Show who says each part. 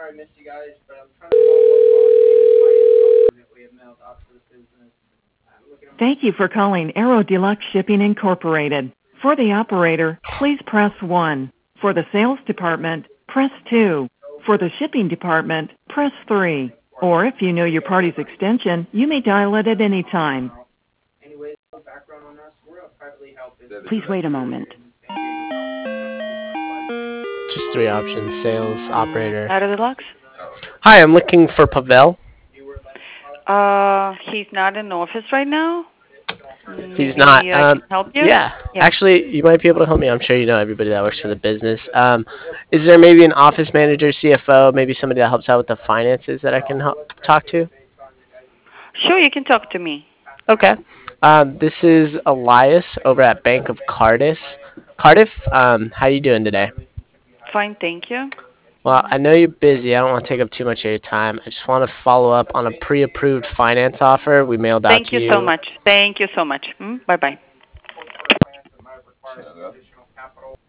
Speaker 1: Thank you for calling Aero Deluxe Shipping Incorporated. For the operator, please press 1. For the sales department, press 2. For the shipping department, press 3. Or if you know your party's extension, you may dial it at any time. Please wait a moment.
Speaker 2: Just three options: sales, operator.
Speaker 3: Aero Deluxe?
Speaker 2: Hi, I'm looking for Pavel.
Speaker 3: He's not in the office right now.
Speaker 2: He's
Speaker 3: Maybe
Speaker 2: not.
Speaker 3: I can help you?
Speaker 2: Yeah,
Speaker 3: Yeah.
Speaker 2: actually, you might be able to help me. I'm sure you know everybody that works for the business. Is there maybe an office manager, CFO, maybe somebody that helps out with the finances that I can help talk to?
Speaker 3: Sure, you can talk to me.
Speaker 2: Okay. This is Elias over at Bank of Cardiff. Cardiff, how you doing today?
Speaker 3: Fine, thank you.
Speaker 2: Well, I know you're busy. I don't want to take up too much of your time. I just want to follow up on a pre-approved finance offer we mailed out
Speaker 3: Thank
Speaker 2: to
Speaker 3: you so
Speaker 2: you.
Speaker 3: much. Thank you so much. Bye-bye.